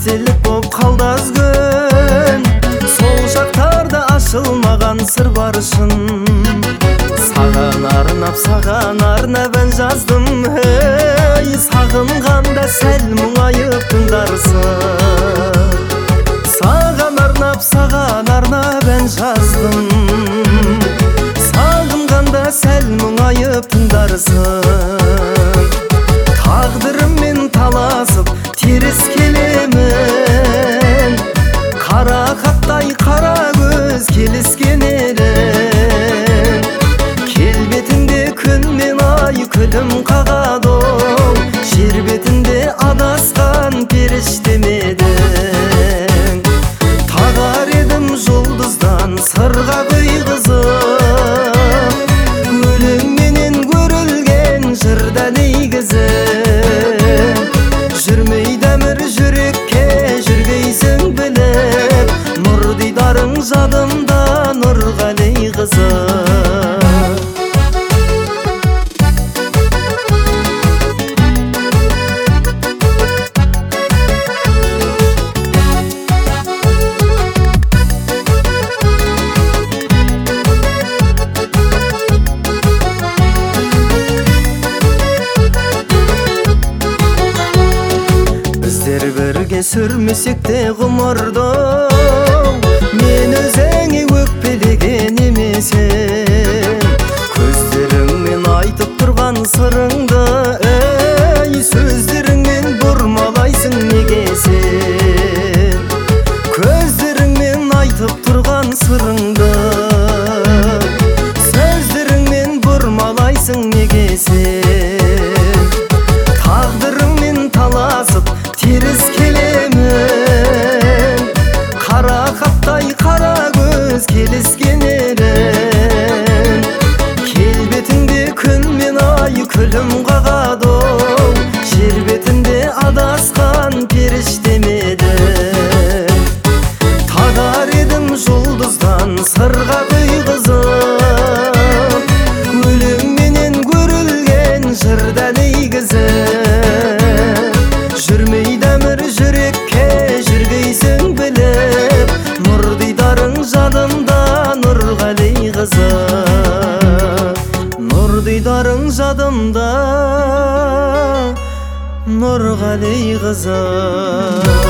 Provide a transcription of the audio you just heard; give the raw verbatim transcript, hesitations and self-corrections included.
естелік боп қалды аз күн, сол шақтарда ашылмаған сыр баршын. Саған арнап, саған арнап ән жаздым, ей, сағынғанда сәл мұңайып тыңдарсың. Саған арнап, саған арнап ән жаздым, сағынғанда сәл мұңайып тыңдарсың. Тағдырыммен таласып теріс келемін, қара қақтай қара көз келіскен едің. Келбетінде күн мен ай күлім қағады, жер бетінде адасқан періштем едің. Тағар едім жұлдыздан сырға құйғызып, өлеңменен көрілген жырда негізі. Жүрмей дәмір жүрекке жүргейсің біліп, нұр дидарың жадымда Нұрғали қызы. Бірге сүрмесек те ғұмырды, мен өзіңе өкпелеген емесем. Көздеріңмен айтып тұрған сырыңды, ей, сөздеріңмен бұрмалайсың неге сен. Көздеріңмен айтып тұрған сырыңды, сөздеріңмен бұрмалайсың неге сен. Тағдырыңмен таласып теріс келемін, қара қаптай қара көз келіскен едің. Келбетіңде күн мен ай күлім қағады, жер бетінде адасқан періштем едің. Тағар едім жұлдыздан сырға құйғызып, өлеңменен көрілген жырда негізі. Жүрмей дәмір жүрекке жүргейсің біліп, нұр дидарың жадымда Нұрғали қызы. Нұр дидарың жадымда Нұрғали қызы.